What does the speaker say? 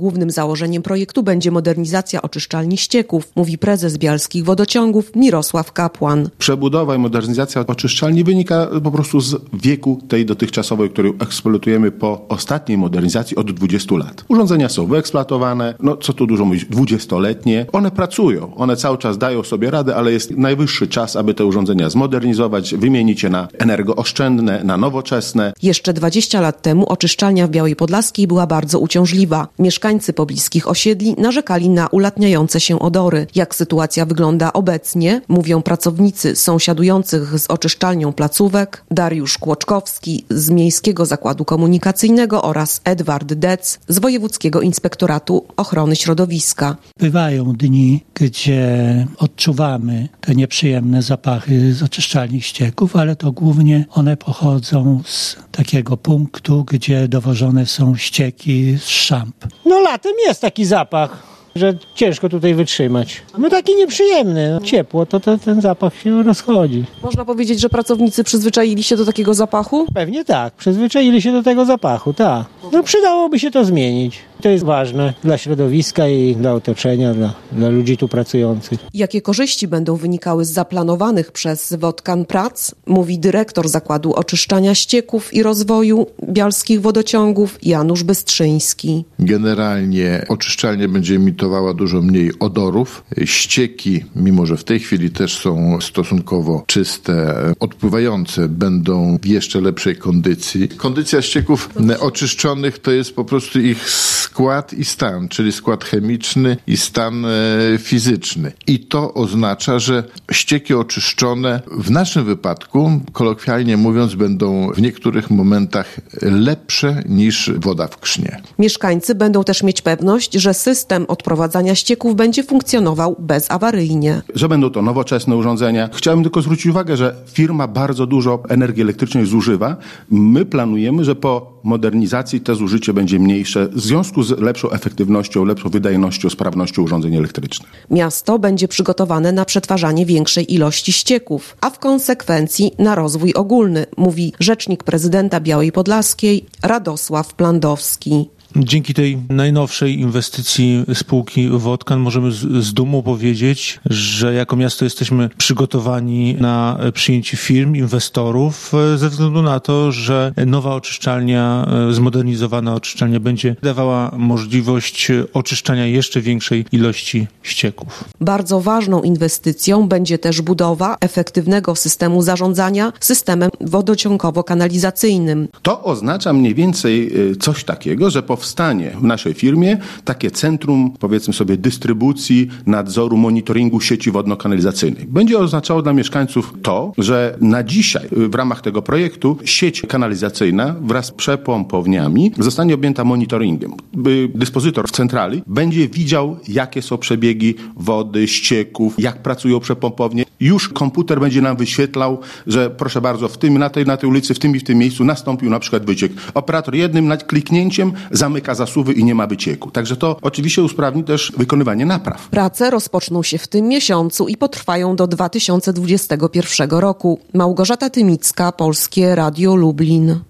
Głównym założeniem projektu będzie modernizacja oczyszczalni ścieków, mówi prezes Bialskich Wodociągów Mirosław Kapłan. Przebudowa i modernizacja oczyszczalni wynika po prostu z wieku tej dotychczasowej, którą eksploatujemy po ostatniej modernizacji od 20 lat. Urządzenia są wyeksploatowane, co tu dużo mówić, 20-letnie. One pracują, one cały czas dają sobie radę, ale jest najwyższy czas, aby te urządzenia zmodernizować, wymienić je na energooszczędne, na nowoczesne. Jeszcze 20 lat temu oczyszczalnia w Białej Podlaskiej była bardzo uciążliwa. Mieszkańcy pobliskich osiedli narzekali na ulatniające się odory. Jak sytuacja wygląda obecnie, mówią pracownicy sąsiadujących z oczyszczalnią placówek, Dariusz Kłoczkowski z Miejskiego Zakładu Komunikacyjnego oraz Edward Dec z Wojewódzkiego Inspektoratu Ochrony Środowiska. Bywają dni, gdzie odczuwamy te nieprzyjemne zapachy z oczyszczalni ścieków, ale to głównie one pochodzą z takiego punktu, gdzie dowożone są ścieki z szamp. Latem jest taki zapach, że ciężko tutaj wytrzymać. Taki nieprzyjemny. Ciepło, to ten zapach się rozchodzi. Można powiedzieć, że pracownicy przyzwyczaili się do takiego zapachu? Pewnie tak, przyzwyczaili się do tego zapachu, tak. Przydałoby się to zmienić. To jest ważne dla środowiska i dla otoczenia, dla ludzi tu pracujących. Jakie korzyści będą wynikały z zaplanowanych przez Wodkan prac, mówi dyrektor Zakładu Oczyszczania Ścieków i Rozwoju Bialskich Wodociągów Janusz Bystrzyński. Generalnie oczyszczalnia będzie emitowała dużo mniej odorów. Ścieki, mimo że w tej chwili też są stosunkowo czyste, odpływające, będą w jeszcze lepszej kondycji. Kondycja ścieków oczyszczonych to jest po prostu ich skład i stan, czyli skład chemiczny i stan fizyczny. I to oznacza, że ścieki oczyszczone w naszym wypadku, kolokwialnie mówiąc, będą w niektórych momentach lepsze niż woda w krznie. Mieszkańcy będą też mieć pewność, że system odprowadzania ścieków będzie funkcjonował bezawaryjnie. Że będą to nowoczesne urządzenia. Chciałem tylko zwrócić uwagę, że firma bardzo dużo energii elektrycznej zużywa. My planujemy, że po modernizacji to zużycie będzie mniejsze w związku z lepszą efektywnością, lepszą wydajnością, sprawnością urządzeń elektrycznych. Miasto będzie przygotowane na przetwarzanie większej ilości ścieków, a w konsekwencji na rozwój ogólny, mówi rzecznik prezydenta Białej Podlaskiej Radosław Plandowski. Dzięki tej najnowszej inwestycji spółki Wodkan możemy z dumą powiedzieć, że jako miasto jesteśmy przygotowani na przyjęcie firm, inwestorów ze względu na to, że nowa oczyszczalnia, zmodernizowana oczyszczalnia będzie dawała możliwość oczyszczania jeszcze większej ilości ścieków. Bardzo ważną inwestycją będzie też budowa efektywnego systemu zarządzania systemem wodociągowo-kanalizacyjnym. To oznacza mniej więcej coś takiego, że powstanie w naszej firmie takie centrum, powiedzmy sobie, dystrybucji, nadzoru, monitoringu sieci wodno-kanalizacyjnej. Będzie oznaczało dla mieszkańców to, że na dzisiaj w ramach tego projektu sieć kanalizacyjna wraz z przepompowniami zostanie objęta monitoringiem. Dyspozytor w centrali będzie widział, jakie są przebiegi wody, ścieków, jak pracują przepompownie. Już komputer będzie nam wyświetlał, że proszę bardzo, na tej ulicy, w tym i w tym miejscu nastąpił na przykład wyciek. Operator jednym kliknięciem zamyka zasuwy i nie ma wycieku. Także to oczywiście usprawni też wykonywanie napraw. Prace rozpoczną się w tym miesiącu i potrwają do 2021 roku. Małgorzata Tymicka, Polskie Radio Lublin.